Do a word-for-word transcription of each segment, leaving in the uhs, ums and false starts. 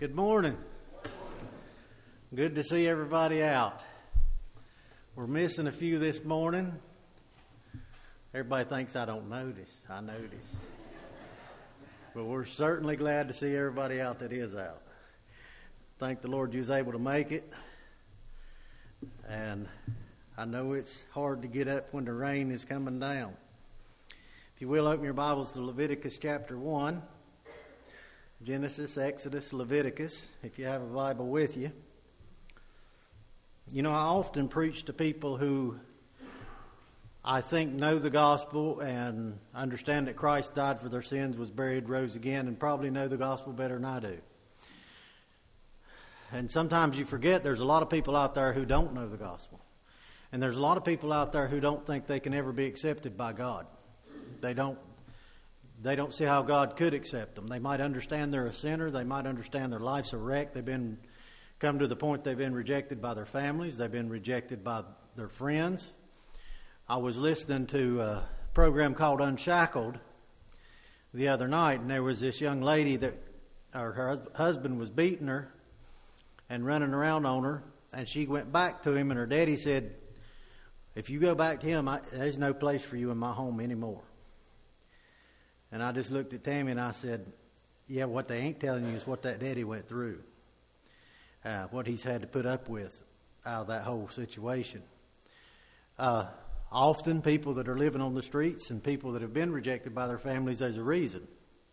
Good morning. Good to see everybody out. We're missing a few this morning. Everybody thinks I don't notice. I notice. But we're certainly glad to see everybody out that is out. Thank the Lord you was able to make it. And I know it's hard to get up when the rain is coming down. If you will, open your Bibles to Leviticus chapter one. Genesis, Exodus, Leviticus, if you have a Bible with you. You know, I often preach to people who I think know the gospel and understand that Christ died for their sins, was buried, rose again, and probably know the gospel better than I do. And sometimes you forget there's a lot of people out there who don't know the gospel. And there's a lot of people out there who don't think they can ever be accepted by God. They don't They don't see how God could accept them. They might understand they're a sinner. They might understand their life's a wreck. They've been come to the point they've been rejected by their families. They've been rejected by their friends. I was listening to a program called Unshackled the other night, and there was this young lady that or her husband was beating her and running around on her, and she went back to him, and her daddy said, "If you go back to him, I, there's no place for you in my home anymore." And I just looked at Tammy and I said, yeah, what they ain't telling you is what that daddy went through. Uh, what he's had to put up with out of that whole situation. Uh, often people that are living on the streets and people that have been rejected by their families, there's a reason.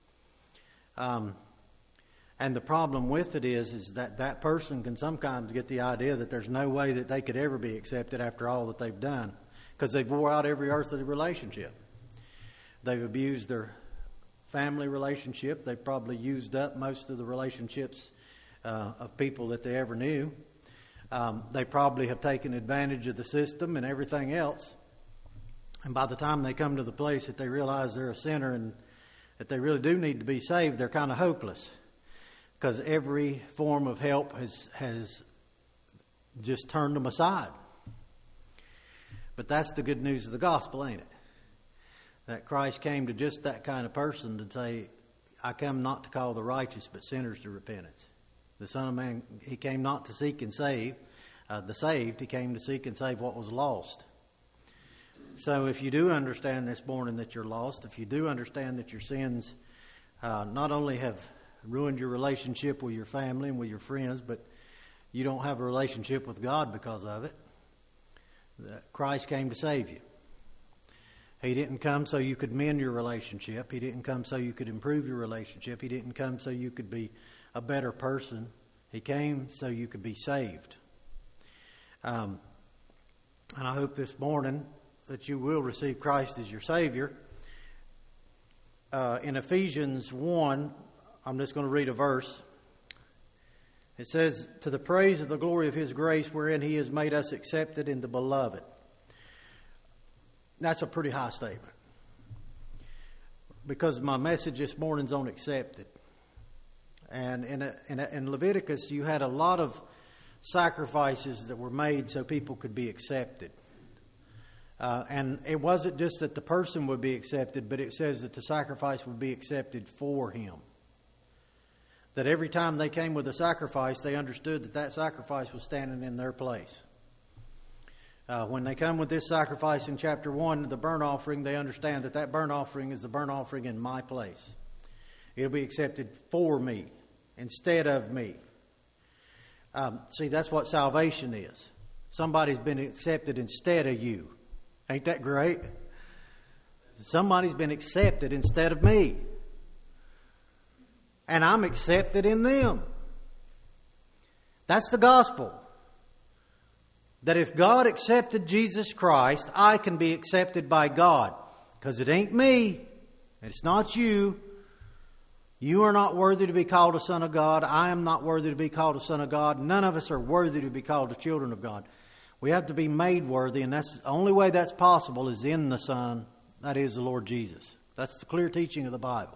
Um, and the problem with it is, is that that person can sometimes get the idea that there's no way that they could ever be accepted after all that they've done. Because they've wore out every earthly relationship. They've abused their family relationship. They've probably used up most of the relationships uh, of people that they ever knew. Um, they probably have taken advantage of the system and everything else. And by the time they come to the place that they realize they're a sinner and that they really do need to be saved, they're kind of hopeless. Because every form of help has, has just turned them aside. But that's the good news of the gospel, ain't it? That Christ came to just that kind of person to say, I come not to call the righteous, but sinners to repentance. The Son of Man, he came not to seek and save uh, the saved. He came to seek and save what was lost. So if you do understand this morning that you're lost, if you do understand that your sins uh, not only have ruined your relationship with your family and with your friends, but you don't have a relationship with God because of it, that Christ came to save you. He didn't come so you could mend your relationship. He didn't come so you could improve your relationship. He didn't come so you could be a better person. He came so you could be saved. Um, and I hope this morning that you will receive Christ as your Savior. Uh, in Ephesians one, I'm just going to read a verse. It says, "To the praise of the glory of His grace, wherein He has made us accepted in the Beloved." That's a pretty high statement. Because my message this morning's on accepted. And in, a, in, a, in Leviticus, you had a lot of sacrifices that were made so people could be accepted. Uh, and it wasn't just that the person would be accepted, but it says that the sacrifice would be accepted for him. That every time they came with a sacrifice, they understood that that sacrifice was standing in their place. Uh, when they come with this sacrifice in chapter one, the burnt offering, they understand that that burnt offering is the burnt offering in my place. It'll be accepted for me instead of me. Um, see, that's what salvation is. Somebody's been accepted instead of you. Ain't that great? Somebody's been accepted instead of me. And I'm accepted in them. That's the gospel. That if God accepted Jesus Christ, I can be accepted by God. Because it ain't me. It's not you. You are not worthy to be called a son of God. I am not worthy to be called a son of God. None of us are worthy to be called the children of God. We have to be made worthy, and that's the only way that's possible is in the Son, that is the Lord Jesus. That's the clear teaching of the Bible.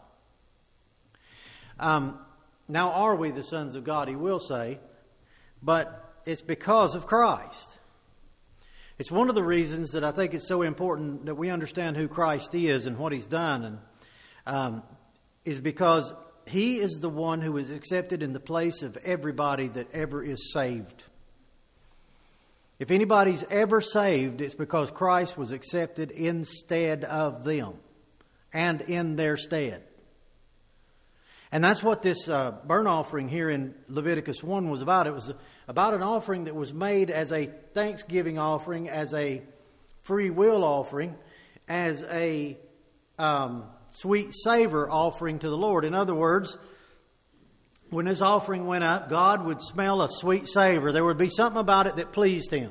Um, now, are we the sons of God? He will say, but it's because of Christ. It's one of the reasons that I think it's so important that we understand who Christ is and what He's done, and um, is because He is the one who is accepted in the place of everybody that ever is saved. If anybody's ever saved, it's because Christ was accepted instead of them and in their stead. And that's what this uh, burnt offering here in Leviticus one was about. It was about an offering that was made as a thanksgiving offering, as a free will offering, as a um, sweet savor offering to the Lord. In other words, when this offering went up, God would smell a sweet savor. There would be something about it that pleased Him.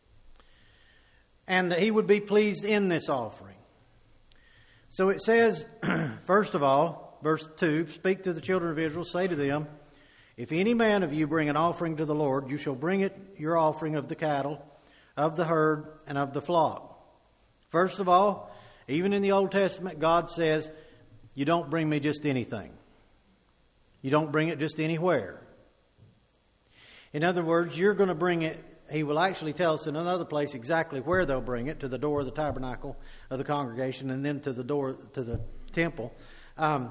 And that He would be pleased in this offering. So it says, first of all, verse two, speak to the children of Israel, say to them, if any man of you bring an offering to the Lord, you shall bring it your offering of the cattle, of the herd, and of the flock. First of all, even in the Old Testament, God says, you don't bring me just anything. You don't bring it just anywhere. In other words, you're going to bring it. He will actually tell us in another place exactly where they'll bring it, to the door of the tabernacle of the congregation and then to the door to the temple. Um,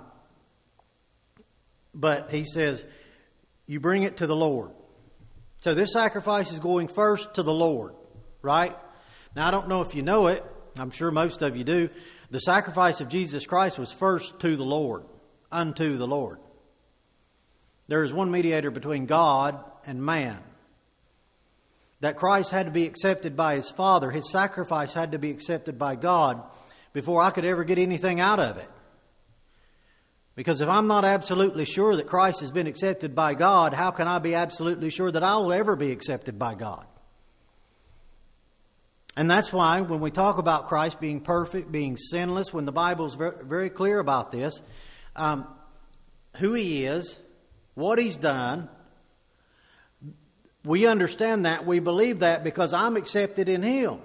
but he says, you bring it to the Lord. So this sacrifice is going first to the Lord, right? Now, I don't know if you know it. I'm sure most of you do. The sacrifice of Jesus Christ was first to the Lord, unto the Lord. There is one mediator between God and man. That Christ had to be accepted by His Father. His sacrifice had to be accepted by God before I could ever get anything out of it. Because if I'm not absolutely sure that Christ has been accepted by God, how can I be absolutely sure that I will ever be accepted by God? And that's why when we talk about Christ being perfect, being sinless, when the Bible is very clear about this, um, who He is, what He's done, we understand that, we believe that because I'm accepted in Him.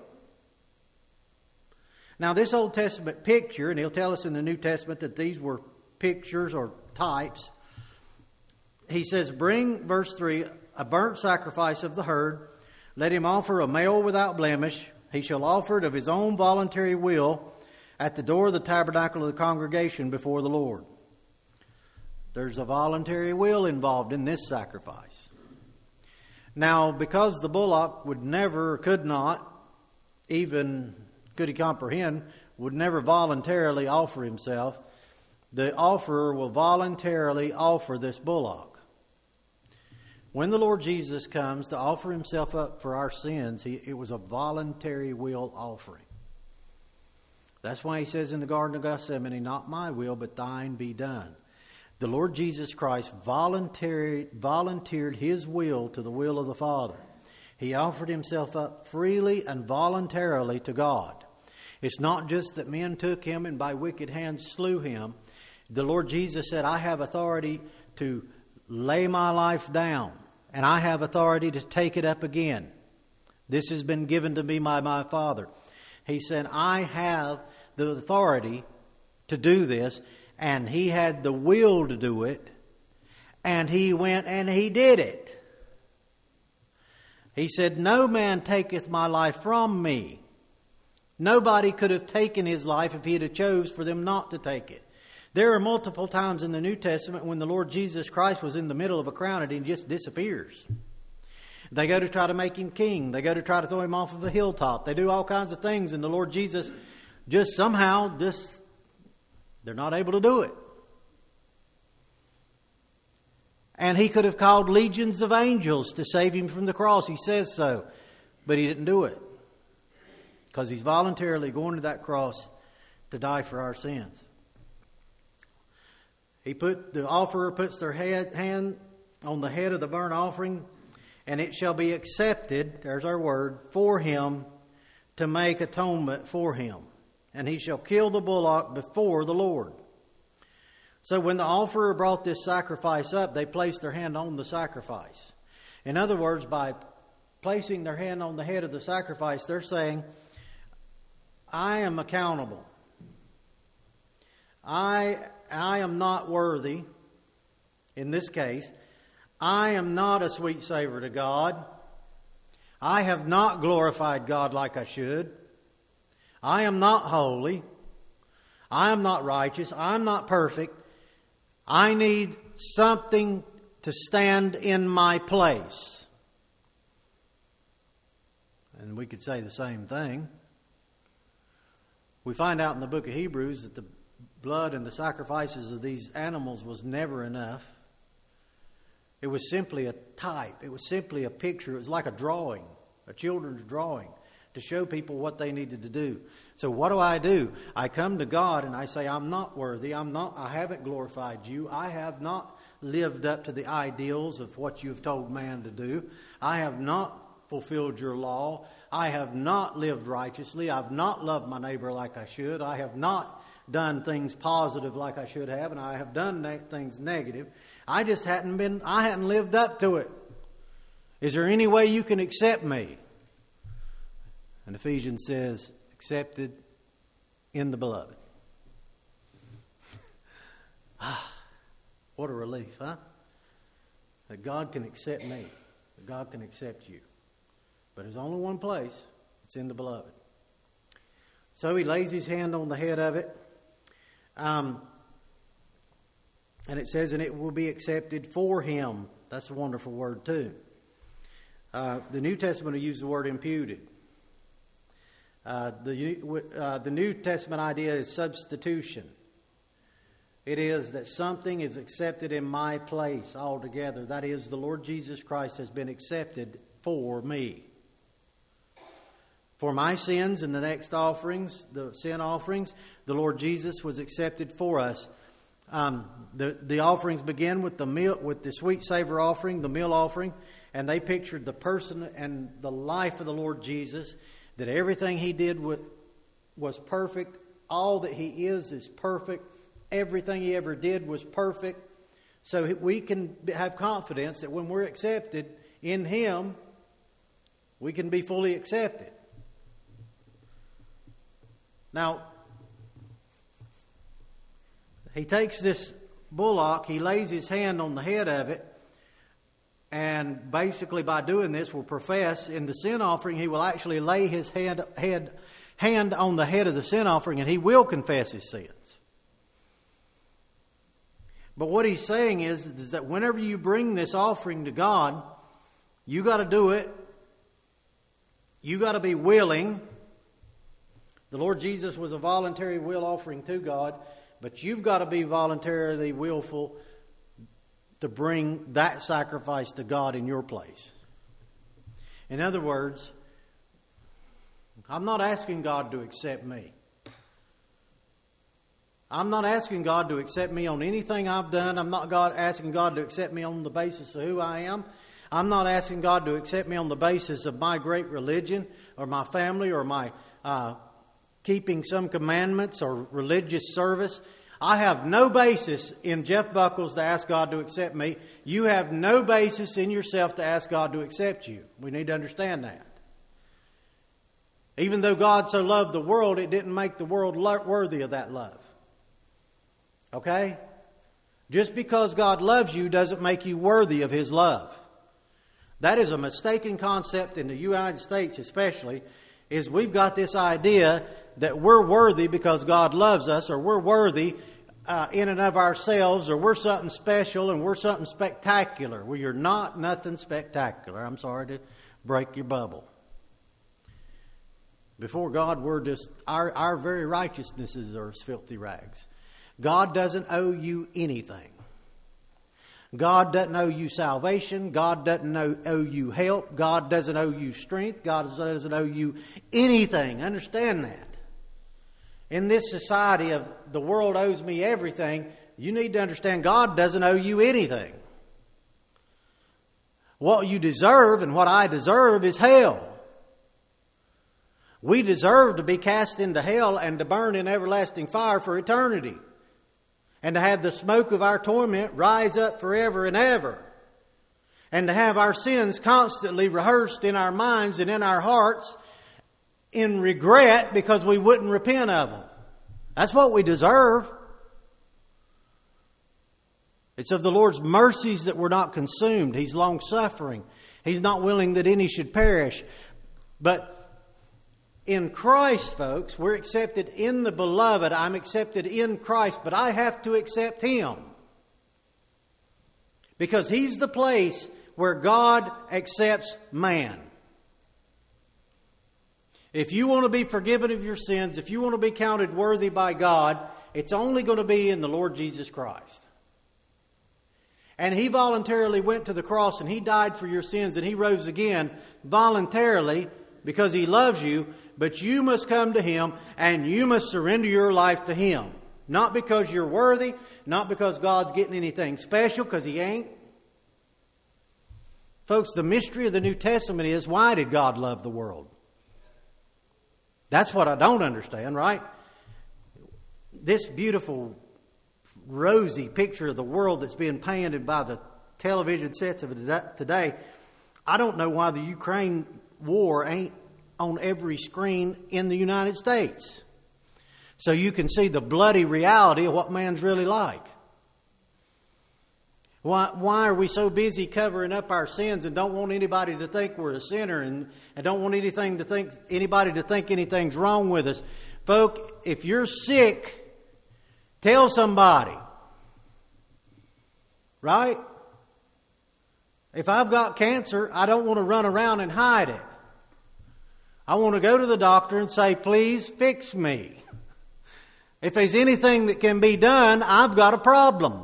Now this Old Testament picture, and He'll tell us in the New Testament that these were pictures or types. He says, bring, verse three, a burnt sacrifice of the herd. Let him offer a male without blemish. He shall offer it of his own voluntary will at the door of the tabernacle of the congregation before the Lord. There's a voluntary will involved in this sacrifice. Now, because the bullock would never, could not, even could he comprehend, would never voluntarily offer himself, the offerer will voluntarily offer this bullock. When the Lord Jesus comes to offer Himself up for our sins, he, it was a voluntary will offering. That's why He says in the Garden of Gethsemane, not my will, but thine be done. The Lord Jesus Christ volunteered, volunteered His will to the will of the Father. He offered Himself up freely and voluntarily to God. It's not just that men took Him and by wicked hands slew Him. The Lord Jesus said, I have authority to lay my life down, and I have authority to take it up again. This has been given to me by my Father. He said, I have the authority to do this, and He had the will to do it, and He went and He did it. He said, no man taketh my life from me. Nobody could have taken His life if He had chose for them not to take it. There are multiple times in the New Testament when the Lord Jesus Christ was in the middle of a crowd and He just disappears. They go to try to make Him king. They go to try to throw Him off of a hilltop. They do all kinds of things, and the Lord Jesus just somehow, just they're not able to do it. And He could have called legions of angels to save Him from the cross. He says so, but He didn't do it because He's voluntarily going to that cross to die for our sins. He put the offerer puts their head, hand on the head of the burnt offering, and it shall be accepted, there's our word, for him to make atonement for him. And he shall kill the bullock before the Lord. So when the offerer brought this sacrifice up, they placed their hand on the sacrifice. In other words, by placing their hand on the head of the sacrifice, they're saying, I am accountable. I I am not worthy, in this case. I am not a sweet savor to God. I have not glorified God like I should. I am not holy. I am not righteous. I am not perfect. I need something to stand in my place. And we could say the same thing. We find out in the book of Hebrews that the blood and the sacrifices of these animals was never enough. It was simply a type. It was simply a picture. It was like a drawing, a children's drawing, to show people what they needed to do. So what do I do? I come to God and I say, I'm not worthy. I'm not, I haven't glorified you. I have not lived up to the ideals of what you've told man to do. I have not fulfilled your law. I have not lived righteously. I've not loved my neighbor like I should. I have not done things positive like I should have, and I have done ne- things negative. I just hadn't been, I hadn't lived up to it. Is there any way you can accept me? And Ephesians says, accepted in the beloved. What a relief, huh? That God can accept me. That God can accept you. But there's only one place. It's in the beloved. So he lays his hand on the head of it. Um, and it says, and it will be accepted for him. That's a wonderful word too. Uh, the New Testament will use the word imputed. Uh, the, uh, the New Testament idea is substitution. It is that something is accepted in my place altogether. That is, the Lord Jesus Christ has been accepted for me. For my sins and the next offerings, the sin offerings, the Lord Jesus was accepted for us. Um, the, the offerings begin with the meal, with the sweet savor offering, the meal offering, and they pictured the person and the life of the Lord Jesus, that everything he did was, was perfect. All that he is is perfect. Everything he ever did was perfect. So we can have confidence that when we're accepted in him, we can be fully accepted. Now, he takes this bullock, he lays his hand on the head of it, and basically by doing this will profess in the sin offering, he will actually lay his hand, head, hand on the head of the sin offering, and he will confess his sins. But what he's saying is, is that whenever you bring this offering to God, you got to do it. You got to be willing. The Lord Jesus was a voluntary will offering to God, but you've got to be voluntarily willful to bring that sacrifice to God in your place. In other words, I'm not asking God to accept me. I'm not asking God to accept me on anything I've done. I'm not God asking God to accept me on the basis of who I am. I'm not asking God to accept me on the basis of my great religion or my family or my uh, keeping some commandments or religious service. I have no basis in Jeff Buckles to ask God to accept me. You have no basis in yourself to ask God to accept you. We need to understand that. Even though God so loved the world, it didn't make the world worthy of that love. Okay? Just because God loves you doesn't make you worthy of his love. That is a mistaken concept in the United States especially, is we've got this idea that we're worthy because God loves us, or we're worthy uh, in and of ourselves, or we're something special and we're something spectacular. Well, you're not nothing spectacular. I'm sorry to break your bubble. Before God, we're just, our, our very righteousnesses are as filthy rags. God doesn't owe you anything. God doesn't owe you salvation. God doesn't owe, owe you help. God doesn't owe you strength. God doesn't owe you anything. Understand that. In this society of the world owes me everything, you need to understand God doesn't owe you anything. What you deserve and what I deserve is hell. We deserve to be cast into hell and to burn in everlasting fire for eternity. And to have the smoke of our torment rise up forever and ever. And to have our sins constantly rehearsed in our minds and in our hearts in regret because we wouldn't repent of them. That's what we deserve. It's of the Lord's mercies that we're not consumed. He's long-suffering. He's not willing that any should perish. But in Christ, folks, we're accepted in the beloved. I'm accepted in Christ, but I have to accept him. Because He's the place where God accepts man. If you want to be forgiven of your sins, if you want to be counted worthy by God, it's only going to be in the Lord Jesus Christ. And He voluntarily went to the cross and He died for your sins and He rose again voluntarily because He loves you. But you must come to Him and you must surrender your life to Him. Not because you're worthy, not because God's getting anything special, because He ain't. Folks, the mystery of the New Testament is, why did God love the world? That's what I don't understand, right? This beautiful, rosy picture of the world that's being painted by the television sets of it today, I don't know why the Ukraine war ain't on every screen in the United States. So you can see the bloody reality of what man's really like. Why, why are we so busy covering up our sins and don't want anybody to think we're a sinner and, and don't want anything to think anybody to think anything's wrong with us? Folk, if you're sick, tell somebody. Right? If I've got cancer, I don't want to run around and hide it. I want to go to the doctor and say, please fix me. If there's anything that can be done, I've got a problem.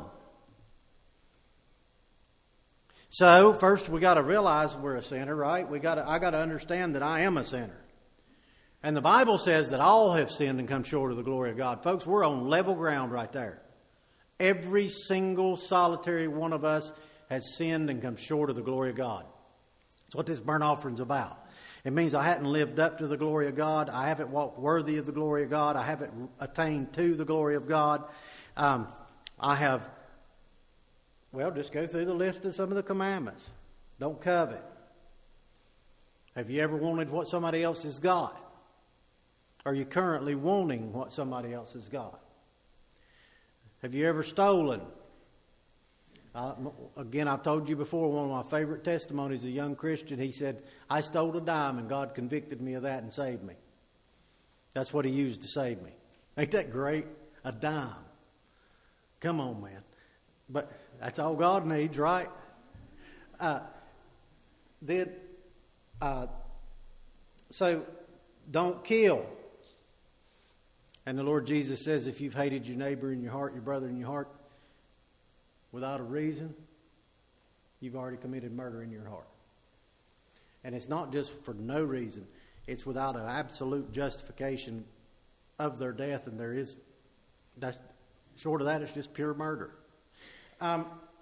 So, first we got to realize we're a sinner, right? We got to, I got to understand that I am a sinner. And the Bible says that all have sinned and come short of the glory of God. Folks, we're on level ground right there. Every single solitary one of us has sinned and come short of the glory of God. That's what this burnt offering's about. It means I hadn't lived up to the glory of God. I haven't walked worthy of the glory of God. I haven't attained to the glory of God. Um, I have, well, just go through the list of some of the commandments. Don't covet. Have you ever wanted what somebody else has got? Are you currently wanting what somebody else has got? Have you ever stolen? Uh, again, I've told you before, one of my favorite testimonies, a young Christian, he said, I stole a dime and God convicted me of that and saved me. That's what He used to save me. Ain't that great? A dime. Come on, man. But that's all God needs, right? Uh, then, uh, so, don't kill. And the Lord Jesus says, if you've hated your neighbor in your heart, your brother in your heart, without a reason, you've already committed murder in your heart. And it's not just for no reason. It's without an absolute justification of their death. And there is, that's short of that, it's just pure murder. Um,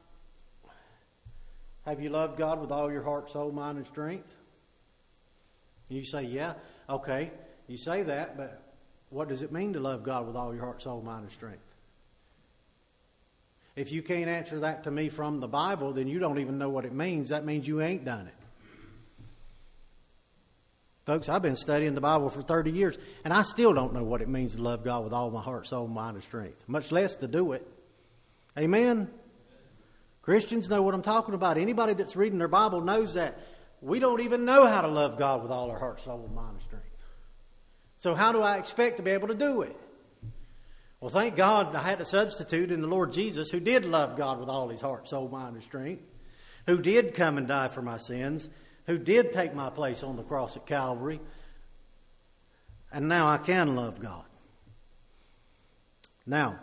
have you loved God with all your heart, soul, mind, and strength? And you say, yeah. Okay, you say that, but what does it mean to love God with all your heart, soul, mind, and strength? If you can't answer that to me from the Bible, then you don't even know what it means. That means you ain't done it. Folks, I've been studying the Bible for thirty years, and I still don't know what it means to love God with all my heart, soul, mind, and strength, much less to do it. Amen? Christians know what I'm talking about. Anybody that's reading their Bible knows that. We don't even know how to love God with all our heart, soul, mind, and strength. So how do I expect to be able to do it? Well, thank God I had a substitute in the Lord Jesus who did love God with all His heart, soul, mind, and strength, who did come and die for my sins, who did take my place on the cross at Calvary, and now I can love God. Now,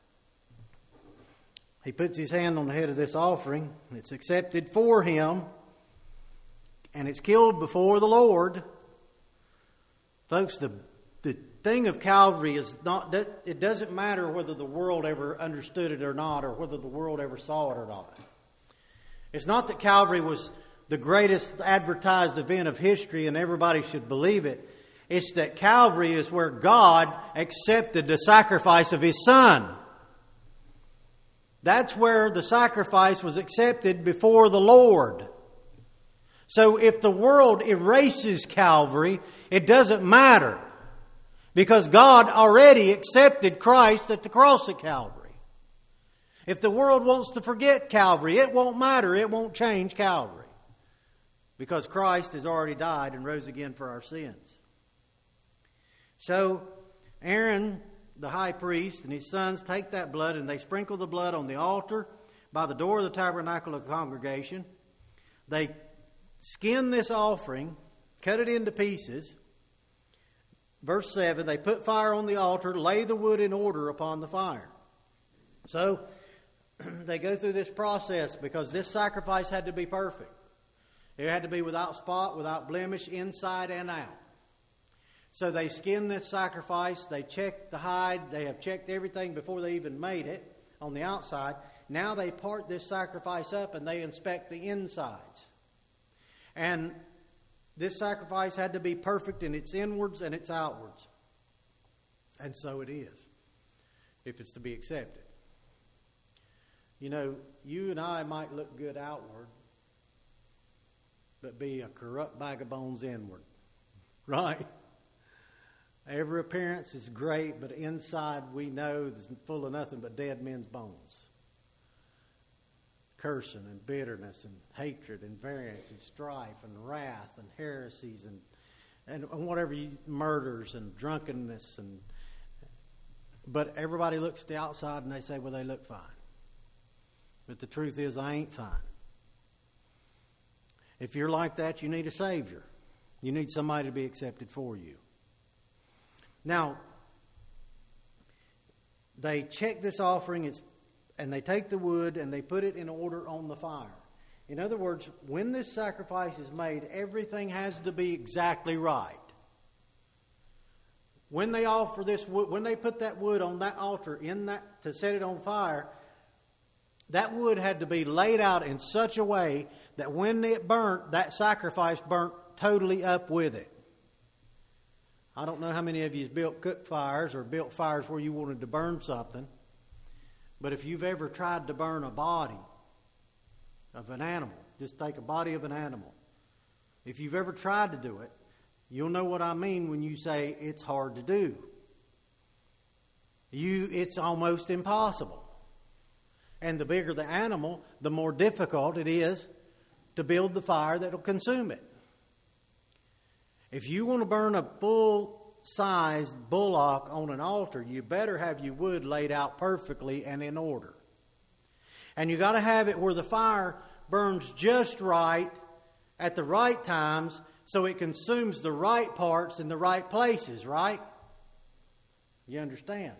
He puts His hand on the head of this offering. It's accepted for Him, and it's killed before the Lord. Folks, the the thing of Calvary is not that it doesn't matter whether the world ever understood it or not, or whether the world ever saw it or not. It's not that Calvary was the greatest advertised event of history and everybody should believe it. It's that Calvary is where God accepted the sacrifice of His Son. That's where the sacrifice was accepted before the Lord. So if the world erases Calvary, it doesn't matter. Because God already accepted Christ at the cross at Calvary. If the world wants to forget Calvary, it won't matter. It won't change Calvary. Because Christ has already died and rose again for our sins. So Aaron, the high priest, and his sons take that blood and they sprinkle the blood on the altar by the door of the tabernacle of the congregation. They skin this offering, cut it into pieces. Verse seven, they put fire on the altar, lay the wood in order upon the fire. So they go through this process because this sacrifice had to be perfect. It had to be without spot, without blemish, inside and out. So they skin this sacrifice, they check the hide, they have checked everything before they even made it on the outside. Now they part this sacrifice up and they inspect the insides. And this sacrifice had to be perfect in its inwards and its outwards. And so it is, if it's to be accepted. You know, you and I might look good outward, but be a corrupt bag of bones inward. Right? Every appearance is great, but inside we know it's full of nothing but dead men's bones. Cursing and bitterness and hatred and variance and strife and wrath and heresies and and whatever you, murders and drunkenness and but everybody looks at the outside and they say, well, they look fine. But the truth is, I ain't fine. If you're like that, you need a Savior. You need somebody to be accepted for you. Now, they check this offering, it's and they take the wood and they put it in order on the fire. In other words, when this sacrifice is made, everything has to be exactly right. When they offer this wood, when they put that wood on that altar in that to set it on fire, that wood had to be laid out in such a way that when it burnt, that sacrifice burnt totally up with it. I don't know how many of you have built cook fires or built fires where you wanted to burn something. But if you've ever tried to burn a body of an animal, just take a body of an animal. If you've ever tried to do it, you'll know what I mean when you say it's hard to do. You, it's almost impossible. And the bigger the animal, the more difficult it is to build the fire that will consume it. If you want to burn a full-sized bullock on an altar, you better have your wood laid out perfectly and in order. And you got to have it where the fire burns just right at the right times so it consumes the right parts in the right places, right? You understand?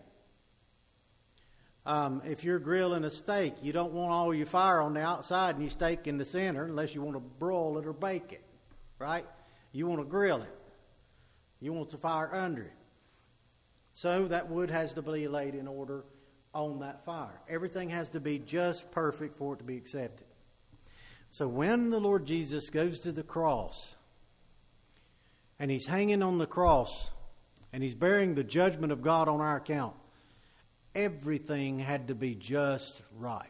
Um, if you're grilling a steak, you don't want all your fire on the outside and your steak in the center unless you want to broil it or bake it, right? You want to grill it. You want the fire under it. So that wood has to be laid in order on that fire. Everything has to be just perfect for it to be accepted. So when the Lord Jesus goes to the cross and He's hanging on the cross and He's bearing the judgment of God on our account, everything had to be just right.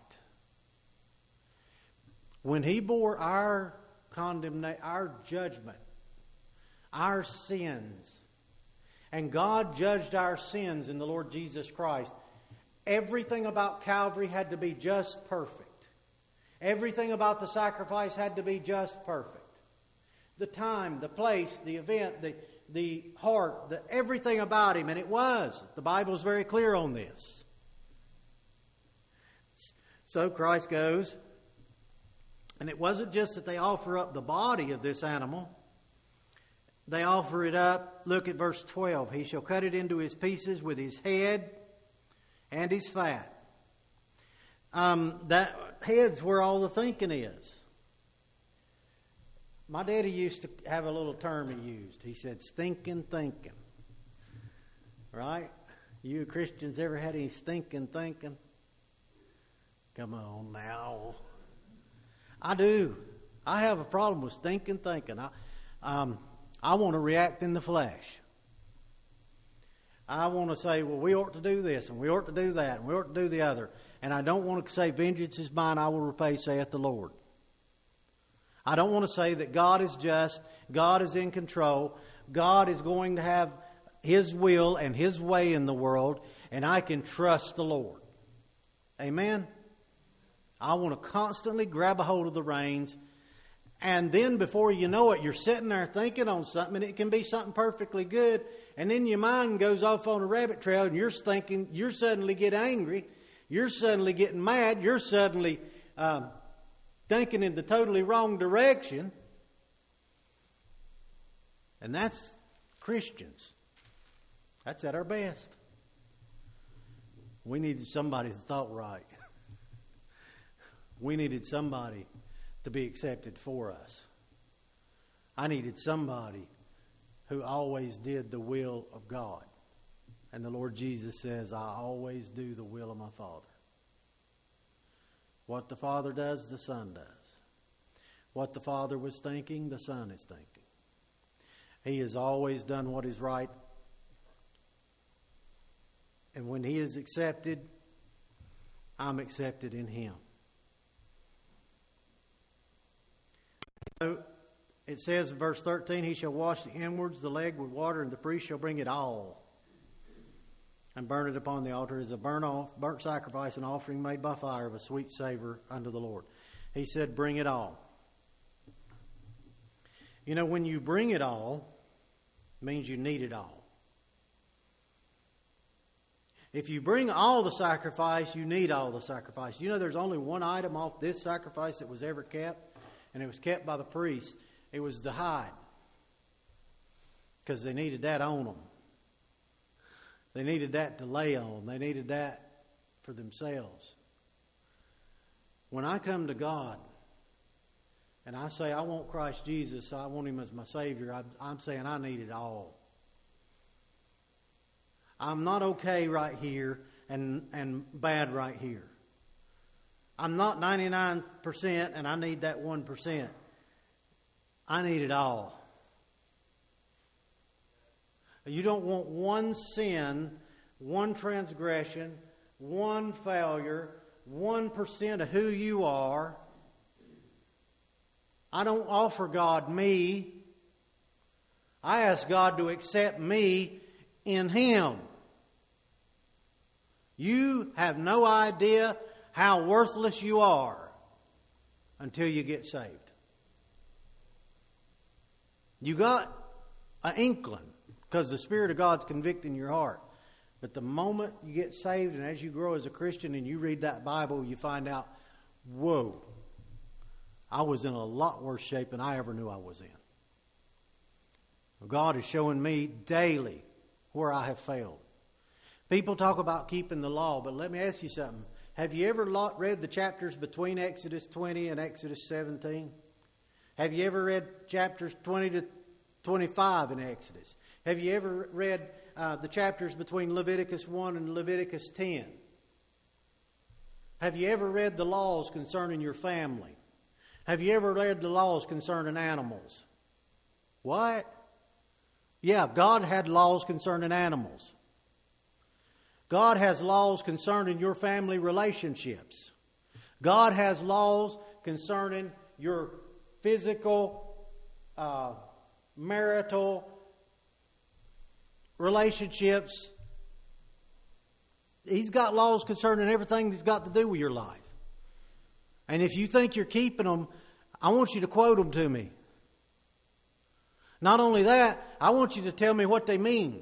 When He bore our condemnation, our judgment, our sins, and God judged our sins in the Lord Jesus Christ, everything about Calvary had to be just perfect. Everything about the sacrifice had to be just perfect. The time, the place, the event, the, the heart, the, everything about Him, and it was. The Bible is very clear on this. So Christ goes, and it wasn't just that they offer up the body of this animal. They offer it up. Look at verse twelve. He shall cut it into his pieces with his head and his fat. Um, that head's where all the thinking is. My daddy used to have a little term he used. He said, stinking thinking. Right? You Christians ever had any stinking thinking? Come on now. I do. I have a problem with stinking thinking. I, um, I want to react in the flesh. I want to say, well, we ought to do this, and we ought to do that, and we ought to do the other. And I don't want to say, vengeance is mine, I will repay, saith the Lord. I don't want to say that God is just, God is in control, God is going to have His will and His way in the world, and I can trust the Lord. Amen? I want to constantly grab a hold of the reins. And then before you know it, you're sitting there thinking on something, and it can be something perfectly good. And then your mind goes off on a rabbit trail, and you're thinking, you're suddenly get angry. You're suddenly getting mad. You're suddenly um, thinking in the totally wrong direction. And that's Christians. That's at our best. We needed somebody that thought right. We needed somebody to be accepted for us. I needed somebody who always did the will of God. And the Lord Jesus says, I always do the will of my Father. What the Father does, the Son does. What the Father was thinking, the Son is thinking. He has always done what is right. And when He is accepted, I'm accepted in Him. So it says in verse thirteen, He shall wash the inwards, the leg with water, and the priest shall bring it all and burn it upon the altar as a burnt, off, burnt sacrifice, an offering made by fire of a sweet savor unto the Lord. He said, bring it all. You know, when you bring it all, it means you need it all. If you bring all the sacrifice, you need all the sacrifice. You know, there's only one item off this sacrifice that was ever kept, and it was kept by the priest. It was the hide, because they needed that on them. They needed that to lay on. They needed that for themselves. When I come to God and I say, I want Christ Jesus, I want Him as my Savior, I'm, I'm saying I need it all. I'm not okay right here and, and bad right here. I'm not ninety-nine percent and I need that one percent. I need it all. You don't want one sin, one transgression, one failure, one percent of who you are. I don't offer God me. I ask God to accept me in Him. You have no idea how worthless you are until you get saved. You got an inkling because the Spirit of God's convicting your heart. But the moment you get saved and as you grow as a Christian and you read that Bible, you find out, whoa, I was in a lot worse shape than I ever knew I was in. God is showing me daily where I have failed. People talk about keeping the law, but let me ask you something. Have you ever read the chapters between Exodus twenty and Exodus seventeen? Have you ever read chapters twenty to twenty-five in Exodus? Have you ever read uh, the chapters between Leviticus one and Leviticus ten? Have you ever read the laws concerning your family? Have you ever read the laws concerning animals? What? Yeah, God had laws concerning animals. God has laws concerning your family relationships. God has laws concerning your physical, uh, marital relationships. He's got laws concerning everything that's got to do with your life. And if you think you're keeping them, I want you to quote them to me. Not only that, I want you to tell me what they mean.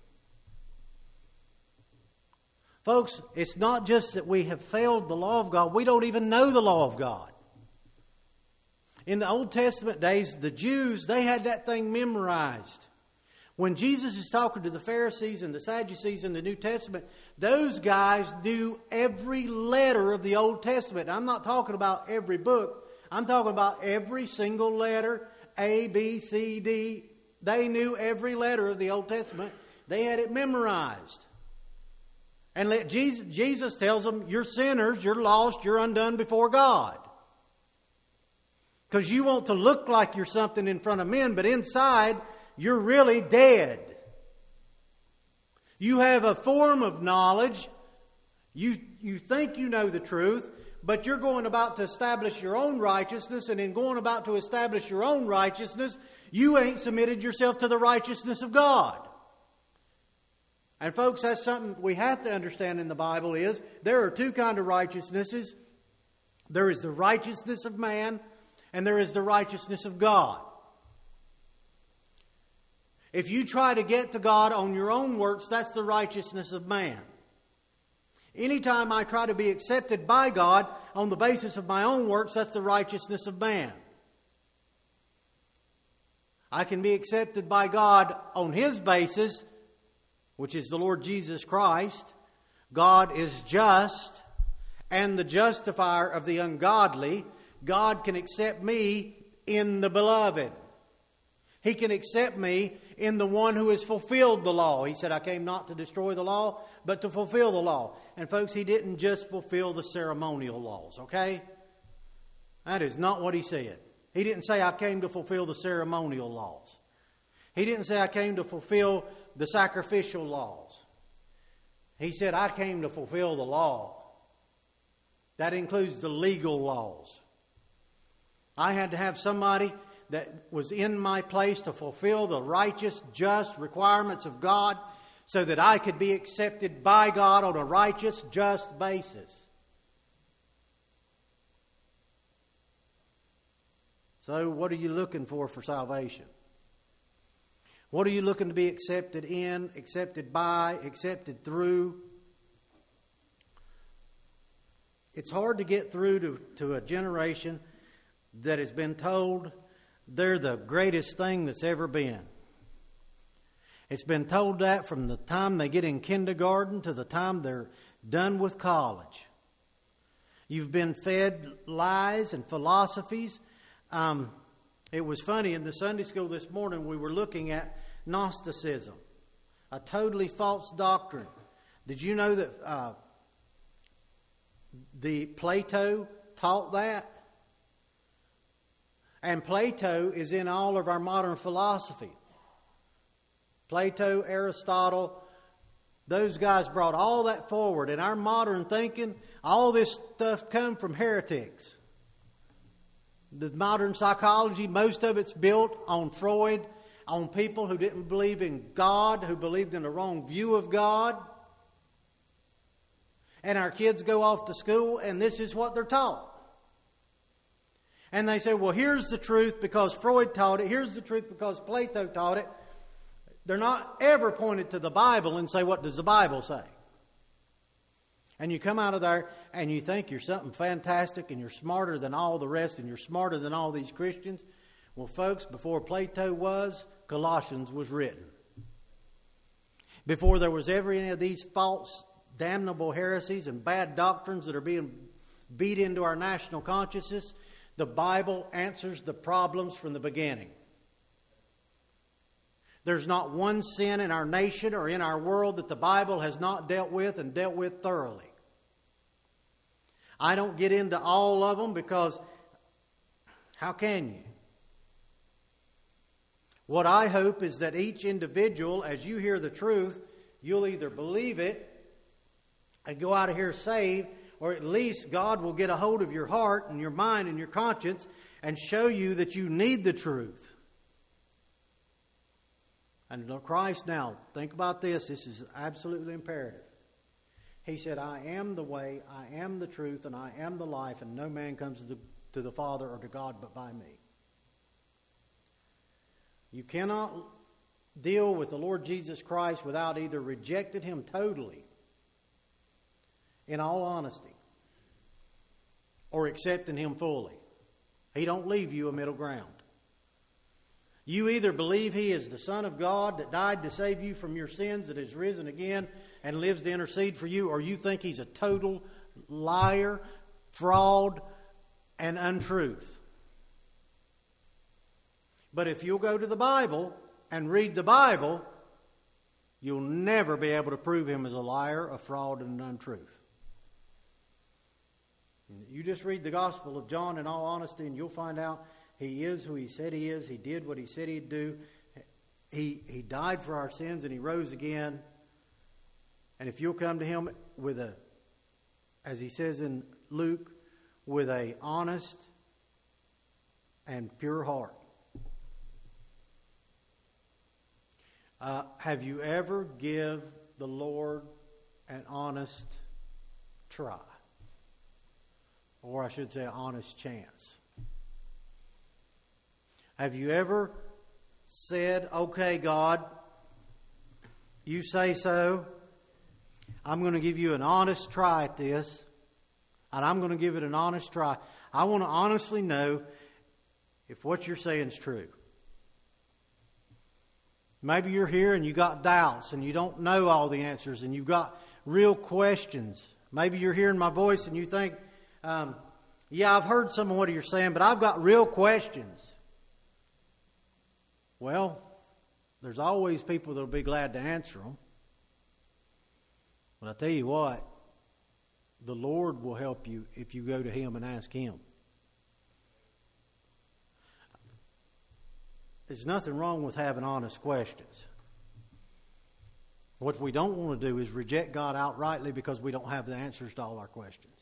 Folks, it's not just that we have failed the law of God. We don't even know the law of God. In the Old Testament days, the Jews, they had that thing memorized. When Jesus is talking to the Pharisees and the Sadducees in the New Testament, those guys knew every letter of the Old Testament. I'm not talking about every book. I'm talking about every single letter, A, B, C, D. They knew every letter of the Old Testament. They had it memorized. And let Jesus, Jesus tells them, you're sinners, you're lost, you're undone before God. Because you want to look like you're something in front of men, but inside, you're really dead. You have a form of knowledge. You, you think you know the truth, but you're going about to establish your own righteousness, and in going about to establish your own righteousness, you ain't submitted yourself to the righteousness of God. And folks, that's something we have to understand in the Bible is there are two kinds of righteousnesses. There is the righteousness of man and there is the righteousness of God. If you try to get to God on your own works, that's the righteousness of man. Anytime I try to be accepted by God on the basis of my own works, that's the righteousness of man. I can be accepted by God on His basis, which is the Lord Jesus Christ. God is just and the justifier of the ungodly. God can accept me in the beloved. He can accept me in the one who has fulfilled the law. He said, I came not to destroy the law, but to fulfill the law. And folks, He didn't just fulfill the ceremonial laws, okay? That is not what He said. He didn't say, I came to fulfill the ceremonial laws. He didn't say, I came to fulfill the sacrificial laws. He said, I came to fulfill the law. That includes the legal laws. I had to have somebody that was in my place to fulfill the righteous, just requirements of God so that I could be accepted by God on a righteous, just basis. So what are you looking for for salvation? What are you looking to be accepted in, accepted by, accepted through? It's hard to get through to, to a generation that has been told they're the greatest thing that's ever been. It's been told that from the time they get in kindergarten to the time they're done with college. You've been fed lies and philosophies. Um, it was funny, in the Sunday school this morning we were looking at Gnosticism, a totally false doctrine. Did you know that uh, the Plato taught that? And Plato is in all of our modern philosophy. Plato, Aristotle, those guys brought all that forward. In our modern thinking, all this stuff come from heretics. The modern psychology, most of it's built on Freud, on people who didn't believe in God, who believed in the wrong view of God. And our kids go off to school and this is what they're taught. And they say, well, here's the truth because Freud taught it. Here's the truth because Plato taught it. They're not ever pointed to the Bible and say, what does the Bible say? And you come out of there and you think you're something fantastic and you're smarter than all the rest and you're smarter than all these Christians. Well, folks, before Plato was, Colossians was written. Before there was ever any of these false, damnable heresies and bad doctrines that are being beat into our national consciousness, the Bible answers the problems from the beginning. There's not one sin in our nation or in our world that the Bible has not dealt with and dealt with thoroughly. I don't get into all of them because how can you? What I hope is that each individual, as you hear the truth, you'll either believe it and go out of here saved, or at least God will get a hold of your heart and your mind and your conscience and show you that you need the truth. And Christ, now, think about this. This is absolutely imperative. He said, I am the way, I am the truth, and I am the life, and no man comes to the, to the Father or to God but by me. You cannot deal with the Lord Jesus Christ without either rejecting Him totally, in all honesty, or accepting Him fully. He don't leave you a middle ground. You either believe He is the Son of God that died to save you from your sins, that has risen again and lives to intercede for you, or you think He's a total liar, fraud, and untruth. But if you'll go to the Bible and read the Bible, you'll never be able to prove Him as a liar, a fraud, and an untruth. You just read the Gospel of John in all honesty and you'll find out He is who He said He is. He did what He said He'd do. He, he died for our sins and He rose again. And if you'll come to Him with a, as He says in Luke, with a honest and pure heart. Uh, have you ever give the Lord an honest try? Or I should say, an honest chance. Have you ever said, okay, God, you say so. I'm going to give you an honest try at this, and I'm going to give it an honest try. I want to honestly know if what you're saying is true. Maybe you're here and you got doubts and you don't know all the answers and you've got real questions. Maybe you're hearing my voice and you think, um, yeah, I've heard some of what you're saying, but I've got real questions. Well, there's always people that will be glad to answer them. But I tell you what, the Lord will help you if you go to Him and ask Him. There's nothing wrong with having honest questions. What we don't want to do is reject God outrightly because we don't have the answers to all our questions.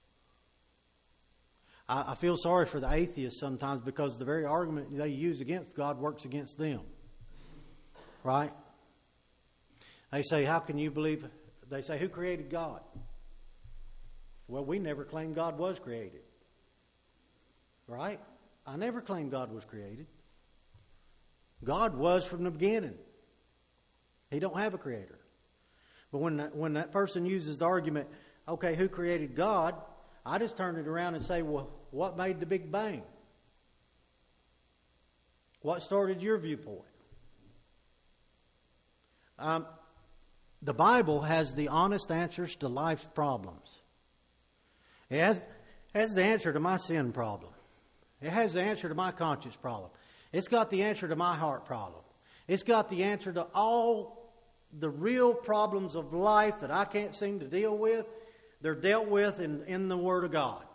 I, I feel sorry for the atheists sometimes because the very argument they use against God works against them. Right? They say, how can you believe... They say, who created God? Well, we never claimed God was created. Right? I never claimed God was created. God was from the beginning. He don't have a creator. But when that, when that person uses the argument, okay, who created God? I just turn it around and say, well, what made the Big Bang? What started your viewpoint? Um, the Bible has the honest answers to life's problems. It has, has the answer to my sin problem. It has the answer to my conscience problem. It's got the answer to my heart problem. It's got the answer to all the real problems of life that I can't seem to deal with. They're dealt with in, in the Word of God.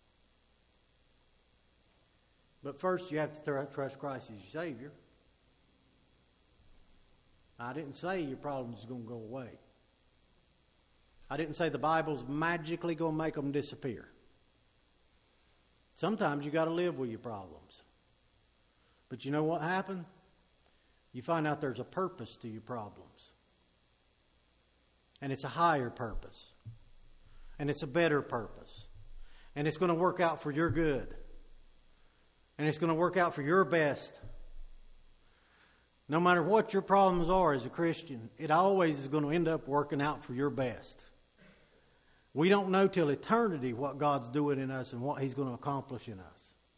But first you have to trust Christ as your Savior. I didn't say your problems are going to go away. I didn't say the Bible's magically going to make them disappear. Sometimes you got to live with your problems. But you know what happened? You find out there's a purpose to your problems. And it's a higher purpose. And it's a better purpose. And it's going to work out for your good. And it's going to work out for your best. No matter what your problems are as a Christian, it always is going to end up working out for your best. We don't know till eternity what God's doing in us and what He's going to accomplish in us.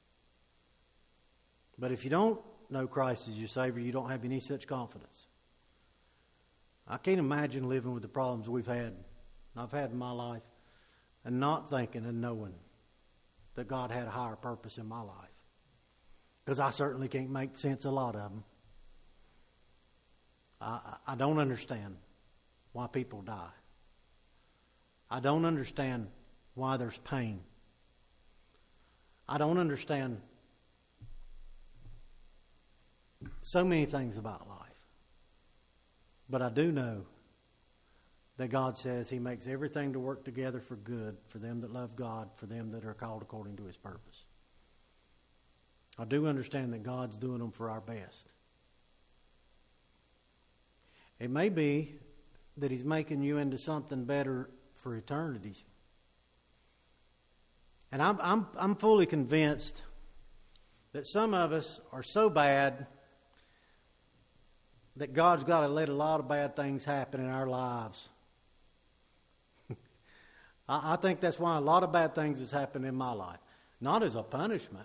But if you don't know Christ as your Savior, you don't have any such confidence. I can't imagine living with the problems we've had, I've had in my life, and not thinking and knowing that God had a higher purpose in my life. Because I certainly can't make sense of a lot of them. I, I don't understand why people die. I don't understand why there's pain. I don't understand so many things about life. But I do know that God says He makes everything to work together for good for them that love God, for them that are called according to His purpose. I do understand that God's doing them for our best. It may be that He's making you into something better for eternity. And I'm, I'm, I'm fully convinced that some of us are so bad that God's got to let a lot of bad things happen in our lives. I, I think that's why a lot of bad things has happened in my life. Not as a punishment,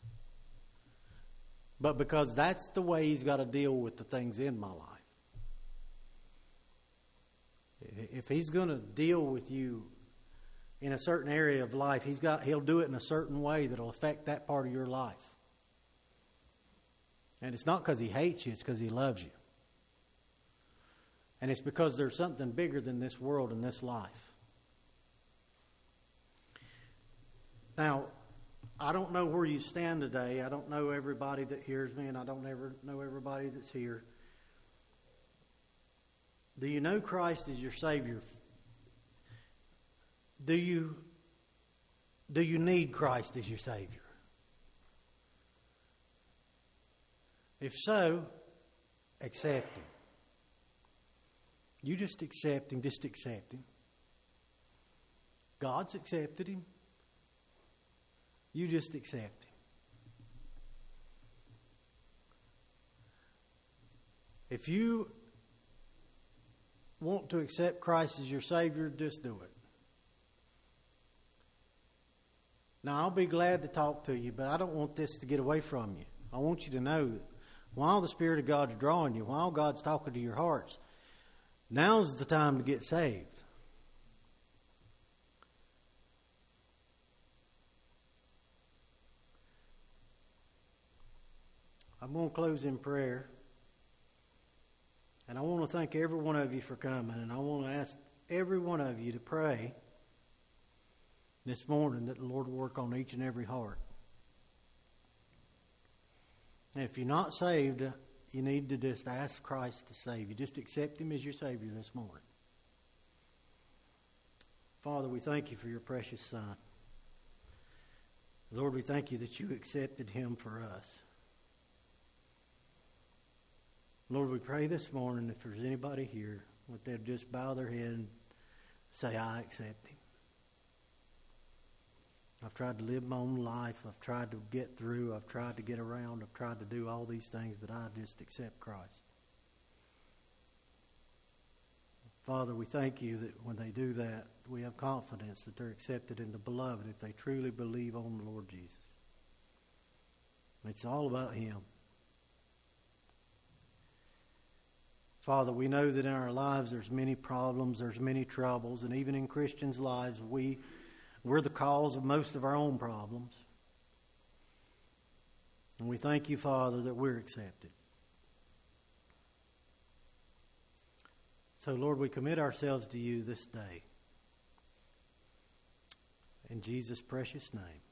but because that's the way He's got to deal with the things in my life. If He's going to deal with you in a certain area of life, He's got, He'll do it in a certain way that will affect that part of your life. And it's not because He hates you, it's because He loves you. And it's because there's something bigger than this world and this life. Now, I don't know where you stand today. I don't know everybody that hears me, and I don't ever know everybody that's here. Do you know Christ as your Savior? Do you, do you need Christ as your Savior? If so, accept Him. You just accept Him, just accept Him. God's accepted Him. You just accept Him. If you want to accept Christ as your Savior, just do it. Now, I'll be glad to talk to you, but I don't want this to get away from you. I want you to know that while the Spirit of God's drawing you, while God's talking to your hearts, now's the time to get saved. I'm going to close in prayer. And I want to thank every one of you for coming. And I want to ask every one of you to pray this morning that the Lord will work on each and every heart. And if you're not saved, you need to just ask Christ to save you. Just accept Him as your Savior this morning. Father, we thank you for your precious Son. Lord, we thank you that you accepted Him for us. Lord, we pray this morning if there's anybody here, that they'll just bow their head and say, I accept Him. I've tried to live my own life. I've tried to get through. I've tried to get around. I've tried to do all these things, but I just accept Christ. Father, we thank you that when they do that, we have confidence that they're accepted in the beloved if they truly believe on the Lord Jesus. It's all about Him. Father, we know that in our lives there's many problems, there's many troubles, and even in Christians' lives, we, we're the cause of most of our own problems. And we thank you, Father, that we're accepted. So, Lord, we commit ourselves to you this day. In Jesus' precious name.